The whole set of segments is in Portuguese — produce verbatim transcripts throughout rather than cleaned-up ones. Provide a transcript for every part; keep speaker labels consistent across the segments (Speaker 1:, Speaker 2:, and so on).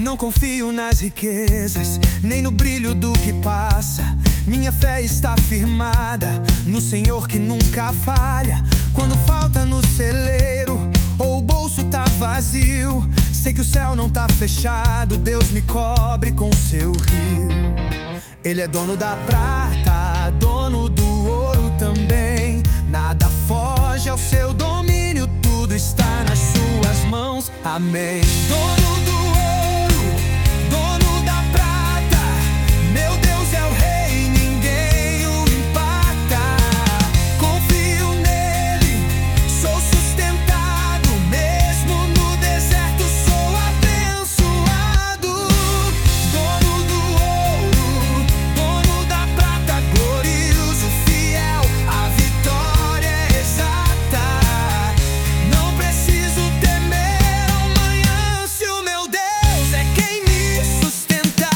Speaker 1: Não confio nas riquezas, nem no brilho do que passa. Minha fé está firmada no Senhor que nunca falha. Quando falta no celeiro ou o bolso tá vazio, sei que o céu não tá fechado, Deus me cobre com seu rio. Ele é dono da prata, dono do ouro também. Nada foge ao seu domínio, tudo está nas suas mãos. Amém. Dono do ouro, dono da prata, meu Deus é o rei, ninguém o empata. Confio nele, sou sustentado, mesmo no deserto sou abençoado. Dono do ouro, dono da prata, glorioso, fiel, a vitória é exata. Não preciso temer amanhã, se o meu Deus é quem me sustentar.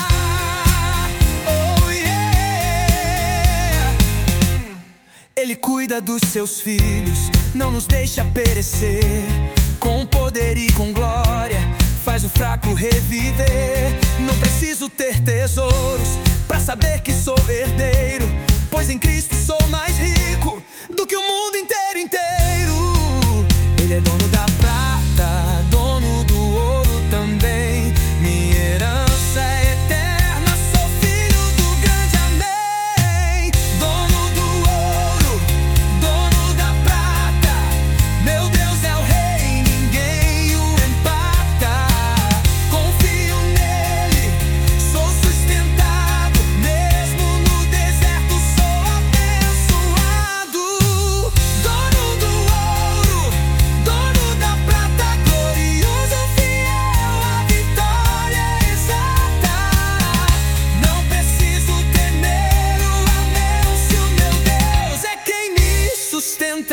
Speaker 1: Oh yeah! Ele cuida dos seus filhos, não nos deixa perecer. Com poder e com glória, faz o fraco reviver. Não preciso ter tesouros pra saber que sou herdeiro, pois em Cristo sou mais rico do que o mundo inteiro inteiro. Ele é dono da prata, dono do ouro também. Minha herança é eterna, sou filho do grande amém. Dono do ouro, dono da prata, meu Deus é o rei, ninguém o empata. Confio nele, sou sustentado, mesmo no deserto sou abençoado. Dono do ouro, dono da prata, glorioso, fiel, a vitória é exata. Não preciso temer o anúncio, meu Deus é quem me sustenta.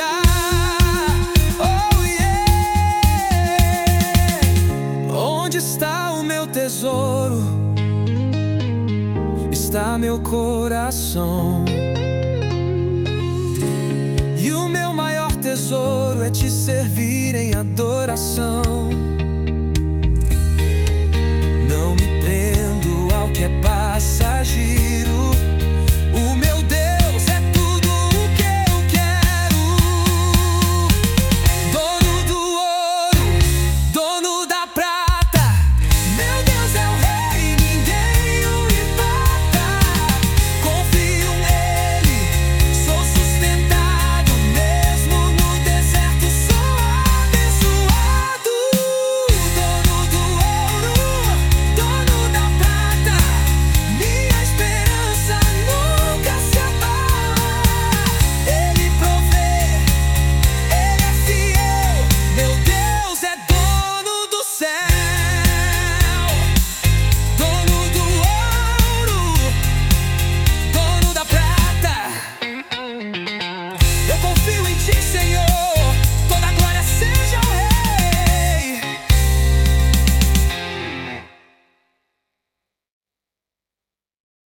Speaker 1: Oh yeah! Onde está o meu tesouro? Está meu coração. E o meu maior tesouro é te servir em adoração.